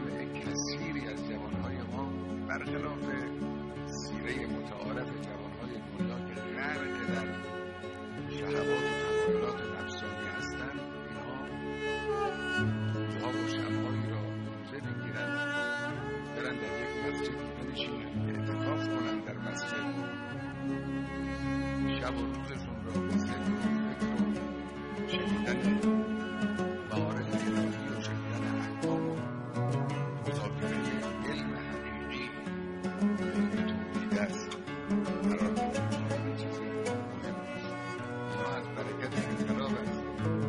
مطالعه کثیری از جوانهای ما برخلاف سیره متعارف جوانهای دنیا که غرق در شهوات و تمایلات نفسانی هستند، اینها روزها و شبهایی را روزه بگیرند، برن در یک مسجدی بنشینند، اعتکاف کنند در مسجد، شب و روزشون را به ذکر و فکر و شنیدن معارف الهی و شنیدن احکام و مذاکره علم حقیقی علم توحید است قرار بدهید. خیلی چیز مهم است. اینها از برکت انقلاب است.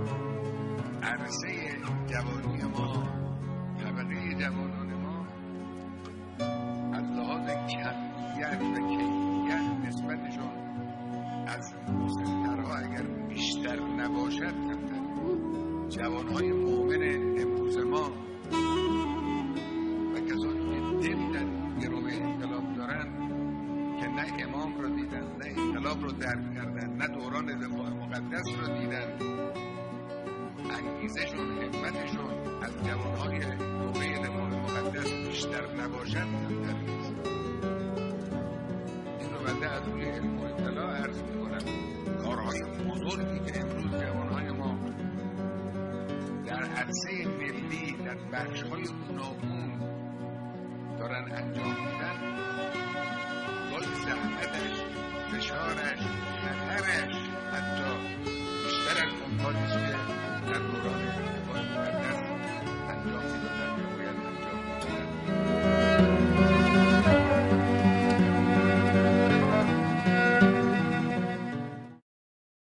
عرصه جوانی ما، طبقه جوانان ما از لحاظ کمیت و کیفیت نسبتشون از مسن‌ترها اگر بیشتر نباشد کمتر. جوانهای مؤمن امروز ما و کسانی که دل در گرو انقلاب دارن که نه امام را دیدن، نه انقلاب را درک کردن، نه دوران دفاع مقدس را دیدن، انگیزشون، همتشون از جوانهای دوره دفاع مقدس بیشتر نباشد کمتر نیست. این رو بنده از روی علم و اطلاع عرض میکنم. کارهای بزرگی که امروز جوانهای ما در عرصه ملی در بخش‌های گوناگون